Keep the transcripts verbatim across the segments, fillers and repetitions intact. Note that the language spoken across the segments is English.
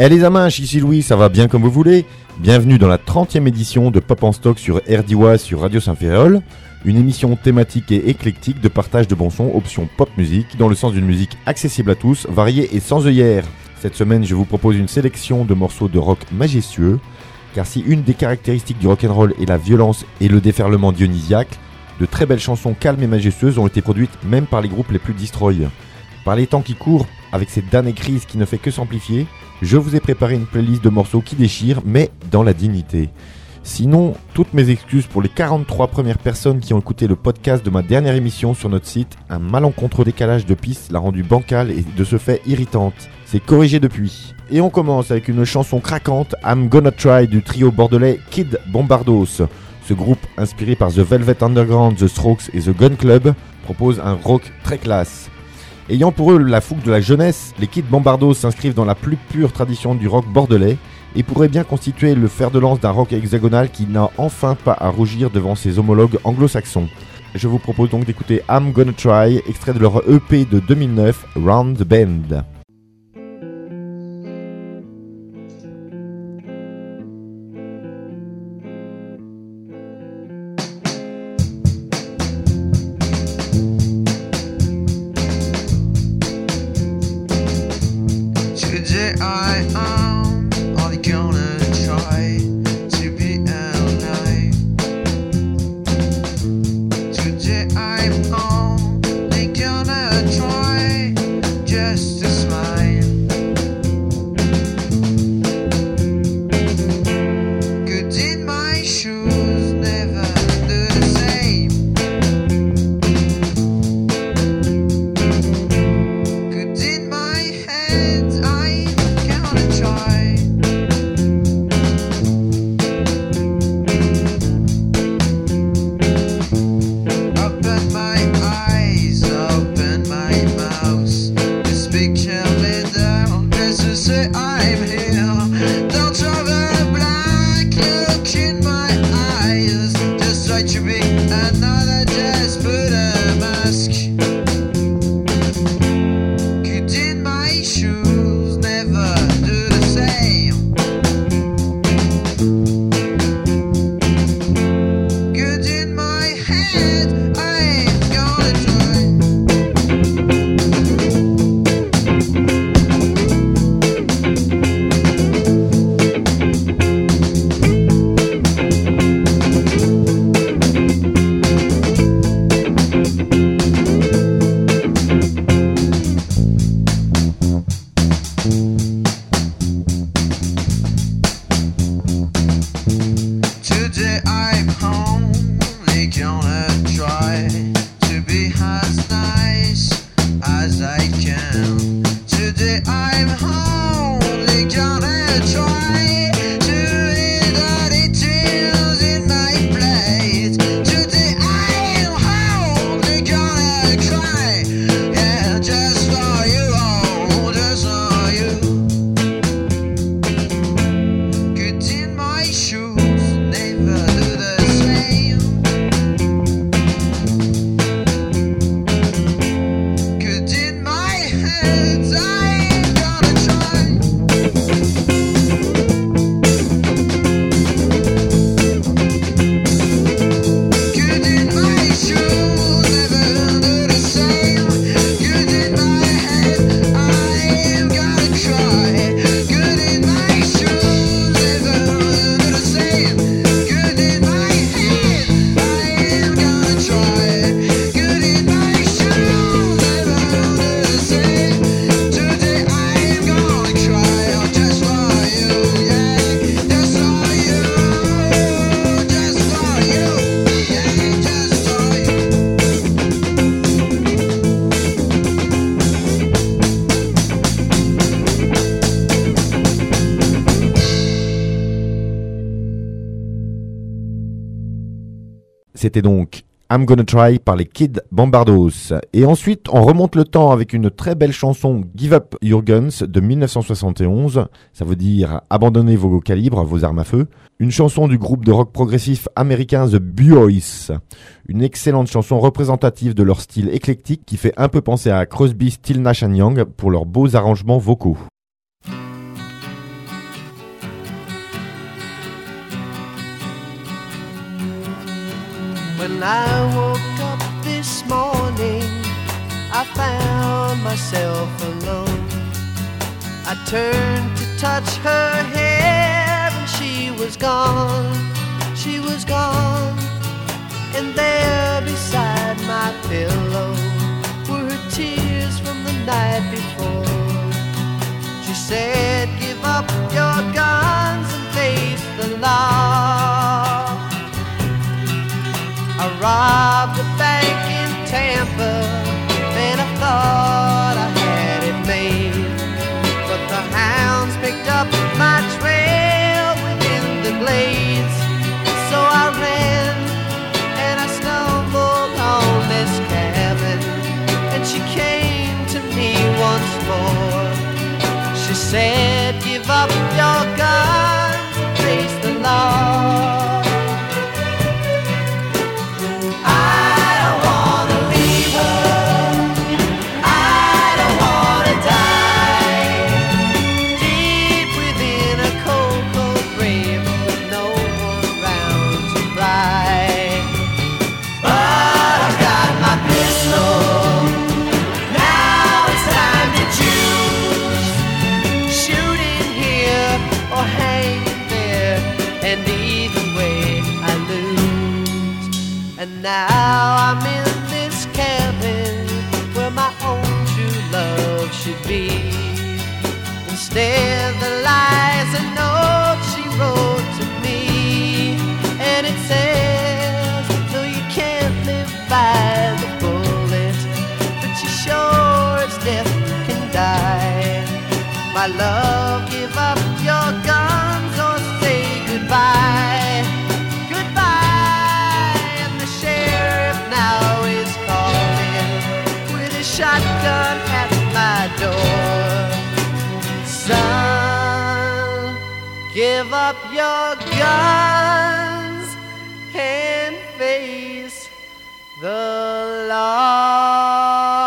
Eh les aminches, ici Louis, ça va bien comme vous voulez. Bienvenue dans la trentième édition de Pop en Stock sur R D I sur Radio Saint-Féréol. Une émission thématique et éclectique de partage de bons sons, option pop musique, dans le sens d'une musique accessible à tous, variée et sans œillères. Cette semaine, je vous propose une sélection de morceaux de rock majestueux, car si une des caractéristiques du rock'n'roll est la violence et le déferlement dionysiaque, de très belles chansons calmes et majestueuses ont été produites même par les groupes les plus destroy. Par les temps qui courent, avec cette damnée crise qui ne fait que s'amplifier, je vous ai préparé une playlist de morceaux qui déchirent, mais dans la dignité. Sinon, toutes mes excuses pour les quarante-trois premières personnes qui ont écouté le podcast de ma dernière émission sur notre site. Un malencontreux décalage de pistes l'a rendue bancale et de ce fait irritante. C'est corrigé depuis. Et on commence avec une chanson craquante, I'm Gonna Try du trio bordelais Kid Bombardos. Ce groupe, inspiré par The Velvet Underground, The Strokes et The Gun Club, propose un rock très classe. Ayant pour eux la fougue de la jeunesse, les Kid Bombardos s'inscrivent dans la plus pure tradition du rock bordelais et pourraient bien constituer le fer de lance d'un rock hexagonal qui n'a enfin pas à rougir devant ses homologues anglo-saxons. Je vous propose donc d'écouter I'm Gonna Try, extrait de leur E P de deux mille neuf, Round the Bend. C'était donc I'm Gonna Try par les Kid Bombardos. Et ensuite, on remonte le temps avec une très belle chanson Give Up Your Guns de dix-neuf cent soixante et onze. Ça veut dire abandonnez vos calibres, vos armes à feu. Une chanson du groupe de rock progressif américain The Buoys. Une excellente chanson représentative de leur style éclectique qui fait un peu penser à Crosby, Stills, Nash and Young pour leurs beaux arrangements vocaux. When I woke up this morning, I found myself alone. I turned to touch her hair and she was gone, she was gone. And there beside my pillow were her tears from the night before. She said, give up your guns and face the law. I robbed a bank in Tampa and I thought I had it made, but the hounds picked up my trail within the glades. So I ran and I stumbled on this cabin, and she came to me once more. She said, give up your guns and face the law. Now I'm in this cabin where my own true love should be. Instead there lies a note she wrote to me, and it says, no, you can't live by the bullet, but you sure as death can die. My love, give up your guns or say goodbye. Shotgun at my door. Son, give up your guns and face the law.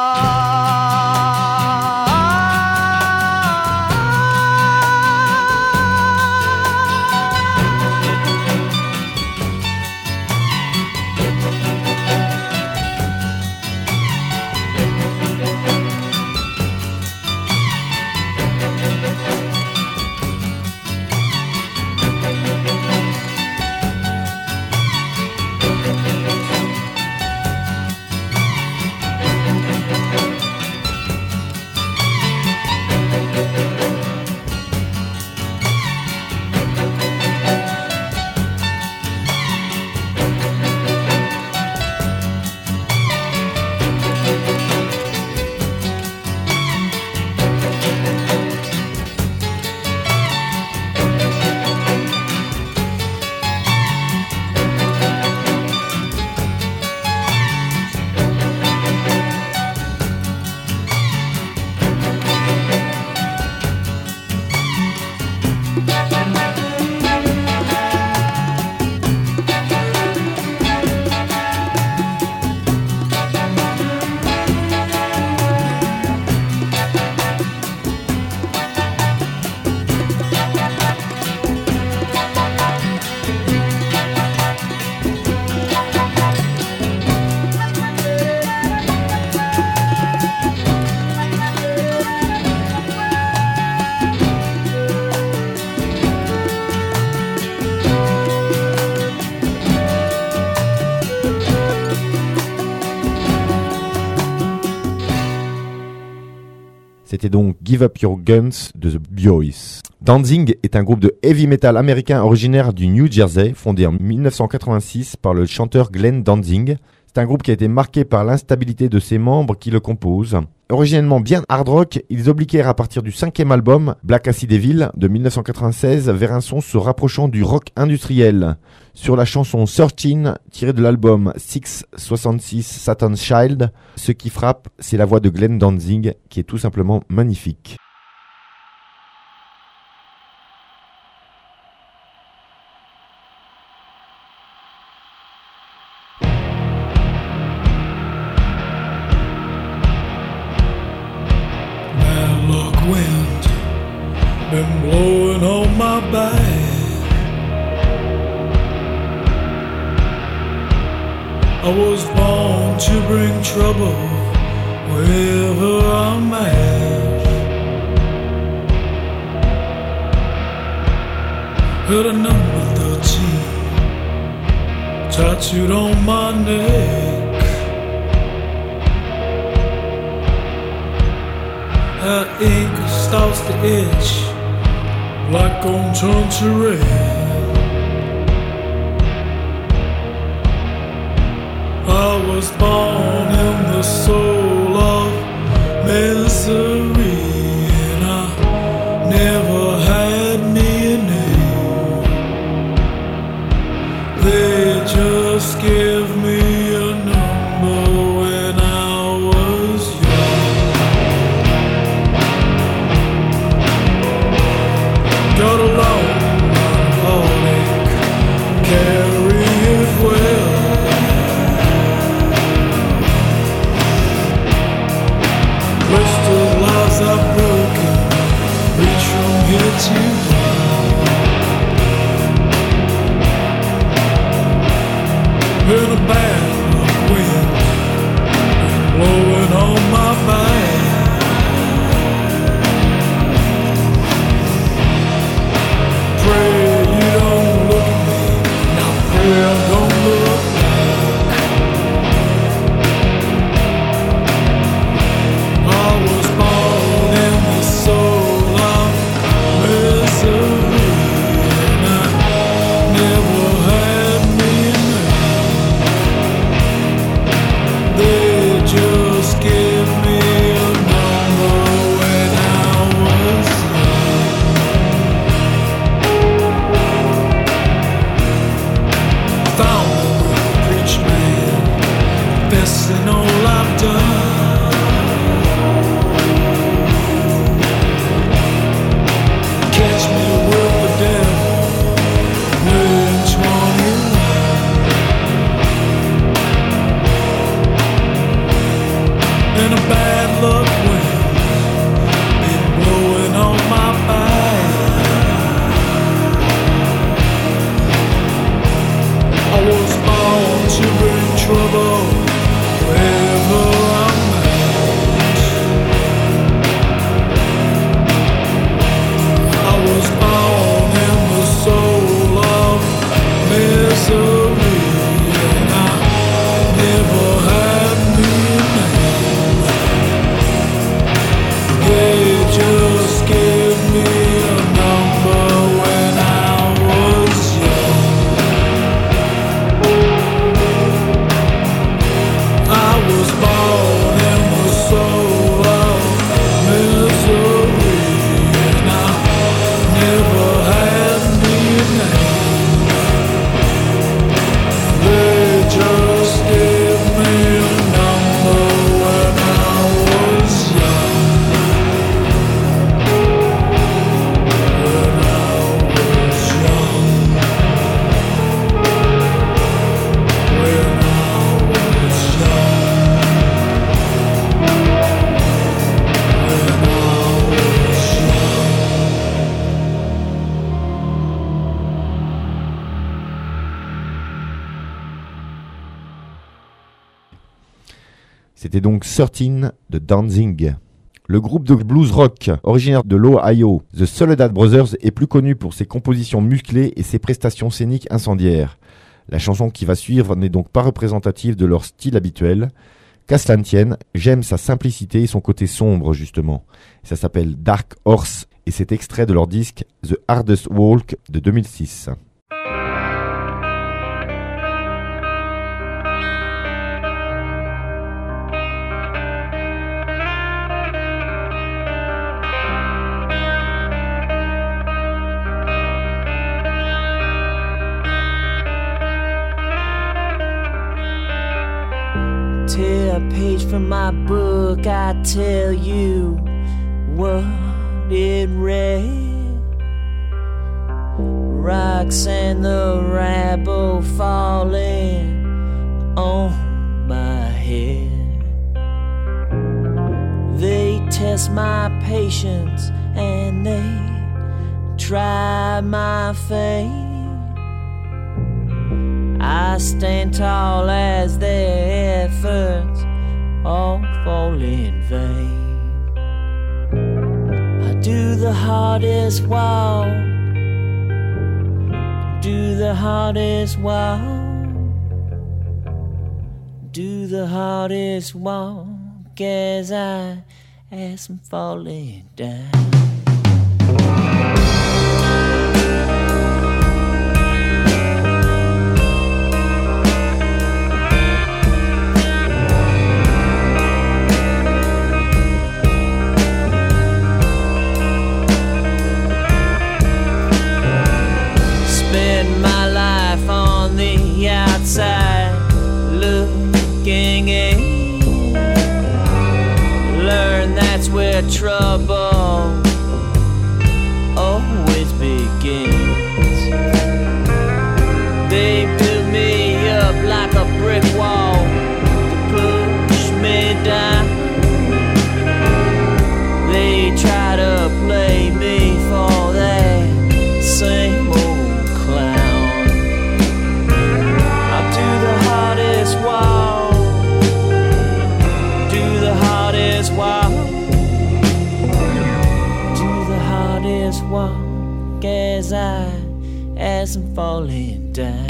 C'était donc Give Up Your Guns de The Boys. Danzig est un groupe de heavy metal américain originaire du New Jersey, fondé en dix-neuf cent quatre-vingt-six par le chanteur Glenn Danzig. C'est un groupe qui a été marqué par l'instabilité de ses membres qui le composent. Originellement bien hard rock, ils obliquèrent à partir du cinquième album, Black Acid Evil, de dix-neuf cent quatre-vingt-seize, vers un son se rapprochant du rock industriel. Sur la chanson thirteen, tirée de l'album six soixante-six Satan's Child, ce qui frappe, c'est la voix de Glenn Danzig, qui est tout simplement magnifique. Wind been blowing on my back. I was born to bring trouble wherever I'm at. Heard a number thirteen tattooed on my neck. Her ink starts to itch, black gon' turn to red. I was born in the soul of misery, and I never had me a name. They just gave me a number when I was young. Got a long heartache, carry it well. Crystal lives are broken, reach from here to there. In a bad wind, blowing on my back. Pray you don't look at me, now pray I don't look back. I was born in the soul of misery, and I never had me a name. They just gave me a number when I was young. Found the preach man, confessing all I've done. Catch me with the devil, which one you want? In a bad luck wind, been blowing on my back. I was born to bring trouble wherever I'm at. I was born in the soul of misery, and I never had me a name. They just gave me a number when I was young. I was born in the soul of misery, and I never had me a name. They just gave me a number when I was young. When I was young. When I was young. When I was young. C'était donc thirteen de Danzig. Le groupe de blues rock originaire de l'Ohio, The Soledad Brothers, est plus connu pour ses compositions musclées et ses prestations scéniques incendiaires. La chanson qui va suivre n'est donc pas représentative de leur style habituel. Qu'à cela ne tienne, j'aime sa simplicité et son côté sombre justement. Ça s'appelle Dark Horse et c'est extrait de leur disque The Hardest Walk de deux mille six. Tear a page from my book, I tell you what it read. Rocks and the rabble falling on my head. They test my patience and they try my faith. I stand tall as their efforts all fall in vain. I do the hardest walk, do the hardest walk, do the hardest walk as I as I'm falling down. Spend my life on the outside looking in. Learn that's where trouble always begins. They build me up like a brick wall to push me down. They try to play me for that same old clown. I'll do the hardest walk, do the hardest walk, do the hardest walk as I, as I'm falling down.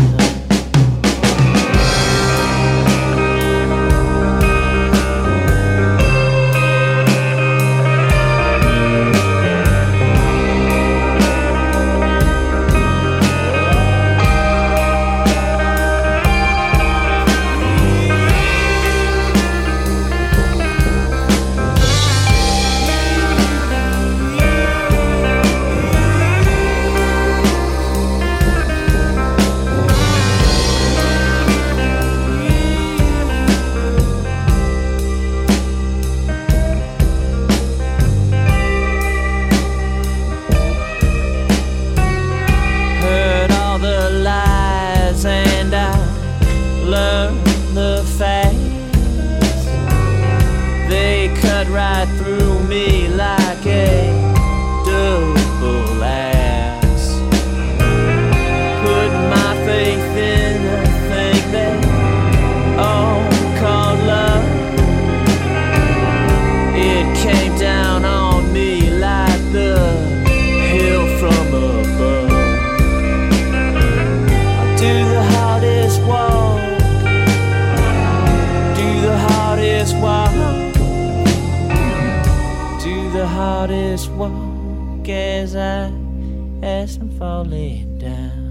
Right through me like a double axe. Put my faith in a thing they all call love. It came down on me like the hill from above. I'll do the hardest walk, do the hardest walk, the hardest walk as I, as I'm falling down.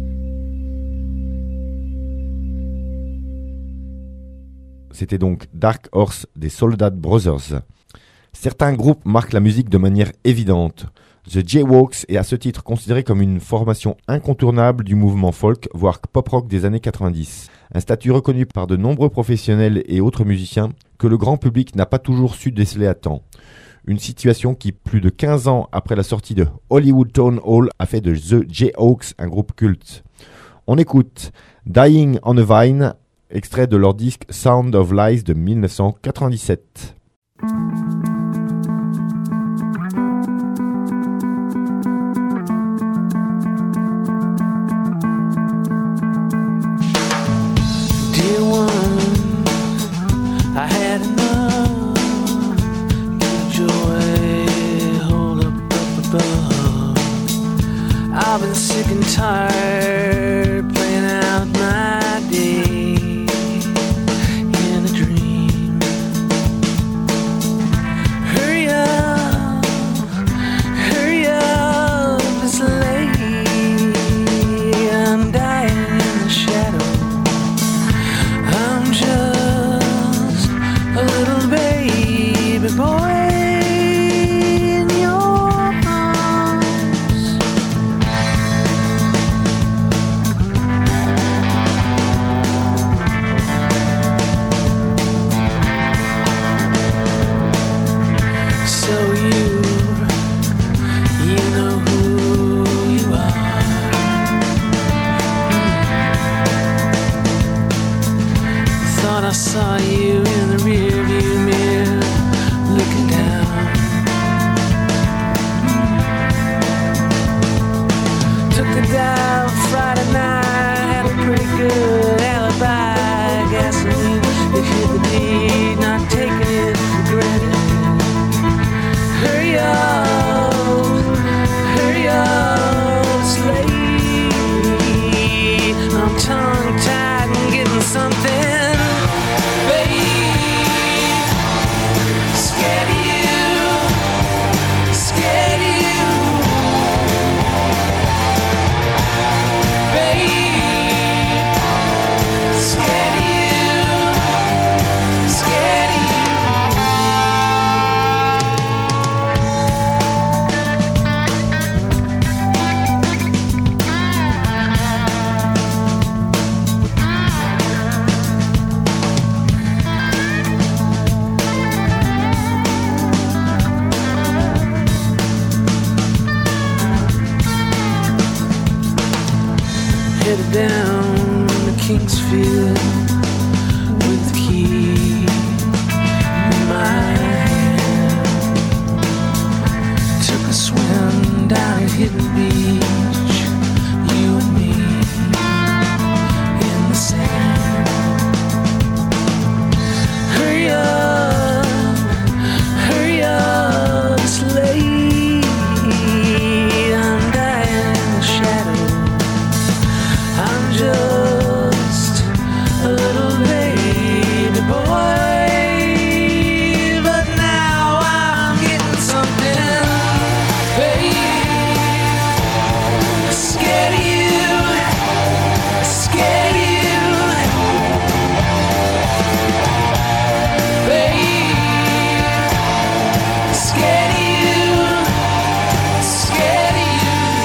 C'était donc Dark Horse des Soldat Brothers. Certains groupes marquent la musique de manière évidente. The Jayhawks est à ce titre considéré comme une formation incontournable du mouvement folk, voire pop-rock des années quatre-vingt-dix. Un statut reconnu par de nombreux professionnels et autres musiciens que le grand public n'a pas toujours su déceler à temps. Une situation qui, plus de quinze ans après la sortie de Hollywood Town Hall, a fait de The Jayhawks un groupe culte. On écoute Dying on a Vine, extrait de leur disque Sound of Lies de dix-neuf cent quatre-vingt-dix-sept. Dear one, I had enough. Hold up, up above. I've been sick and tired playing out my day in a dream. Hurry up, hurry up, it's late. I'm dying in the shadow. I'm just a little baby boy. good alibi, gasoline. You hit the deed, not taking it for granted. Hurry up, hurry up, it's late. I'm tongue-tied and getting something, babe. Scared of you, scared of you, babe. Scared of you, scared of you. Headed down to Kingsfield with the key in my hand. Took a swim down at Hidden Beach, you and me in the sand. Hurry up, hurry up, it's late. I'm dying in the shadow. I'm just a little baby boy, but now I'm getting something, babe. Scared of you, scared of you, babe. Scared of you, scared of you.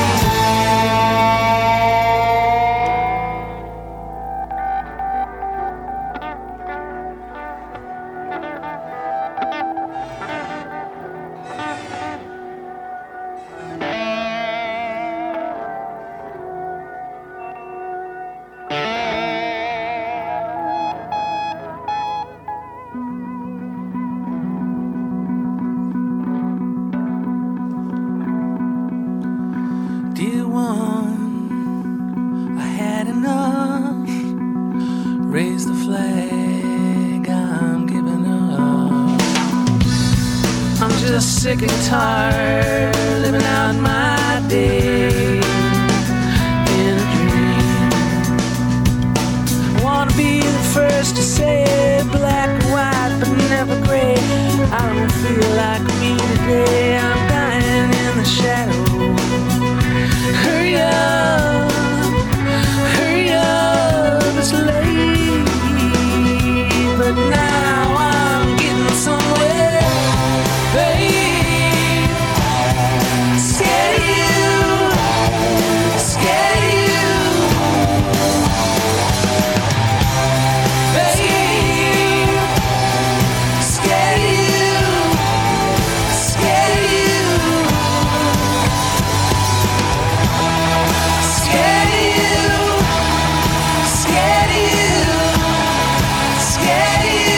Dear one, I had enough. Raise the flag, I'm giving up. I'm just sick and tired, living out my day in a dream. I wanna be the first to say black and white, but never gray. I don't feel like me today, I'm dying in the shadow. Hurry up, hurry up, it's late, but now I'm getting somewhere, babe. Scared of you, scared of you, babe. Scared of you, scared of you. Scared of you, scared of you, scared of you,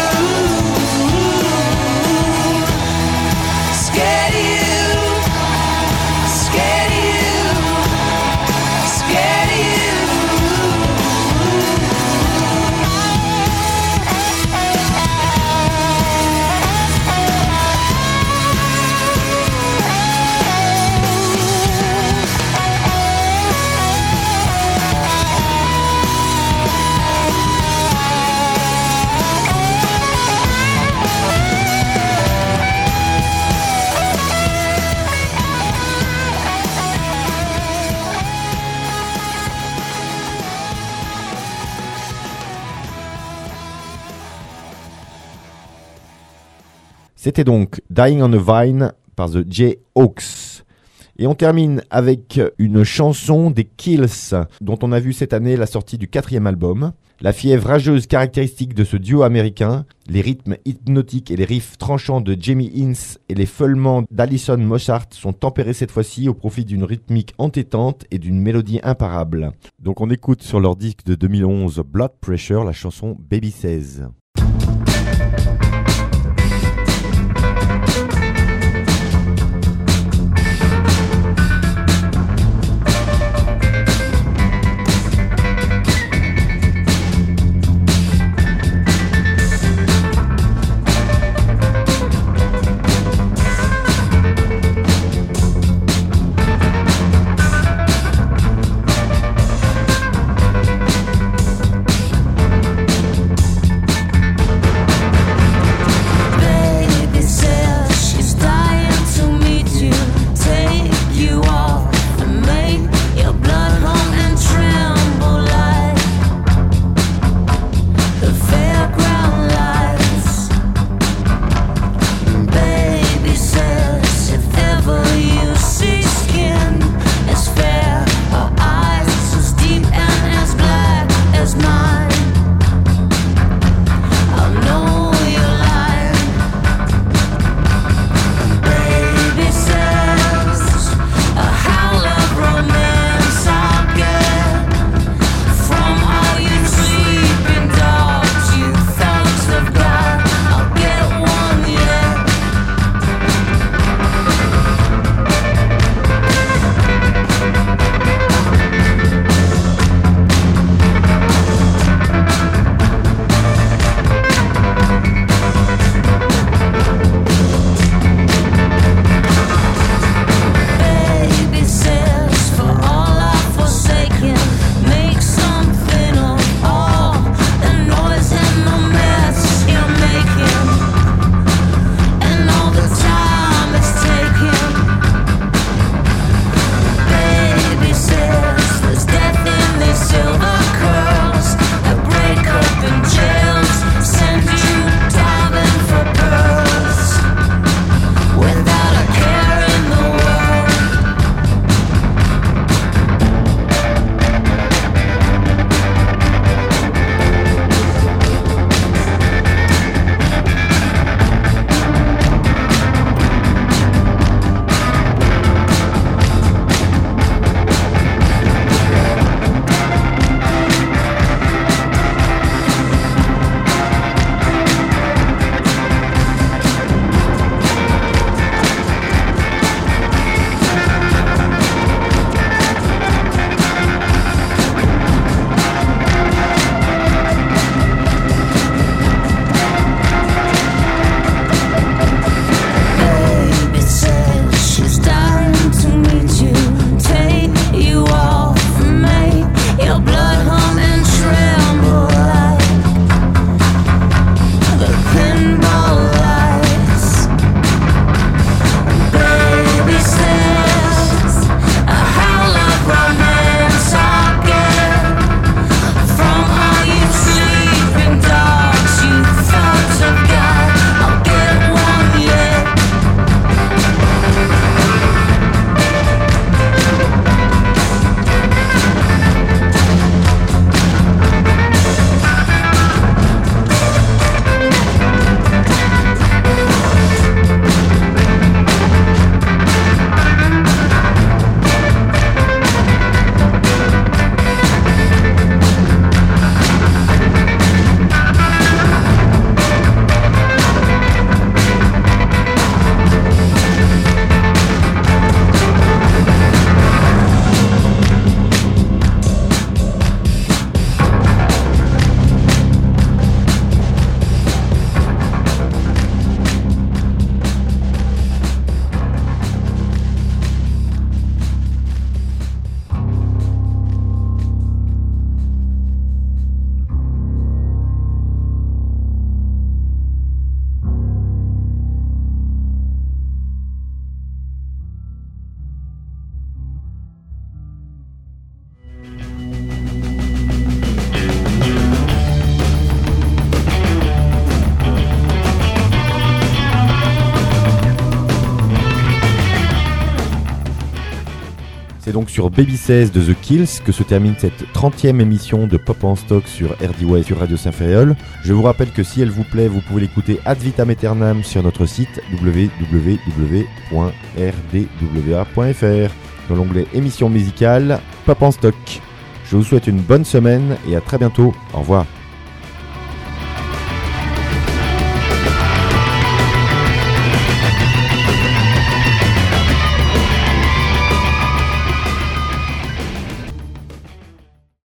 scared of you, scared of you, scared of you. C'était donc Dying on a Vine par The Jayhawks. Et on termine avec une chanson des Kills, dont on a vu cette année la sortie du quatrième album. La fièvre rageuse caractéristique de ce duo américain, les rythmes hypnotiques et les riffs tranchants de Jamie Hince et les feulements d'Alison Mosshart sont tempérés cette fois-ci au profit d'une rythmique entêtante et d'une mélodie imparable. Donc on écoute sur leur disque de deux mille onze Blood Pressure la chanson Baby Says. donc sur Baby seize de The Kills que se termine cette trentième émission de Pop en Stock sur R D Y et sur Radio Saint-Ferréol. Je vous rappelle que si elle vous plaît, vous pouvez l'écouter ad vitam aeternam sur notre site w w w point r d w a point f r dans l'onglet émission musicale Pop en Stock. Je vous souhaite une bonne semaine et à très bientôt. Au revoir.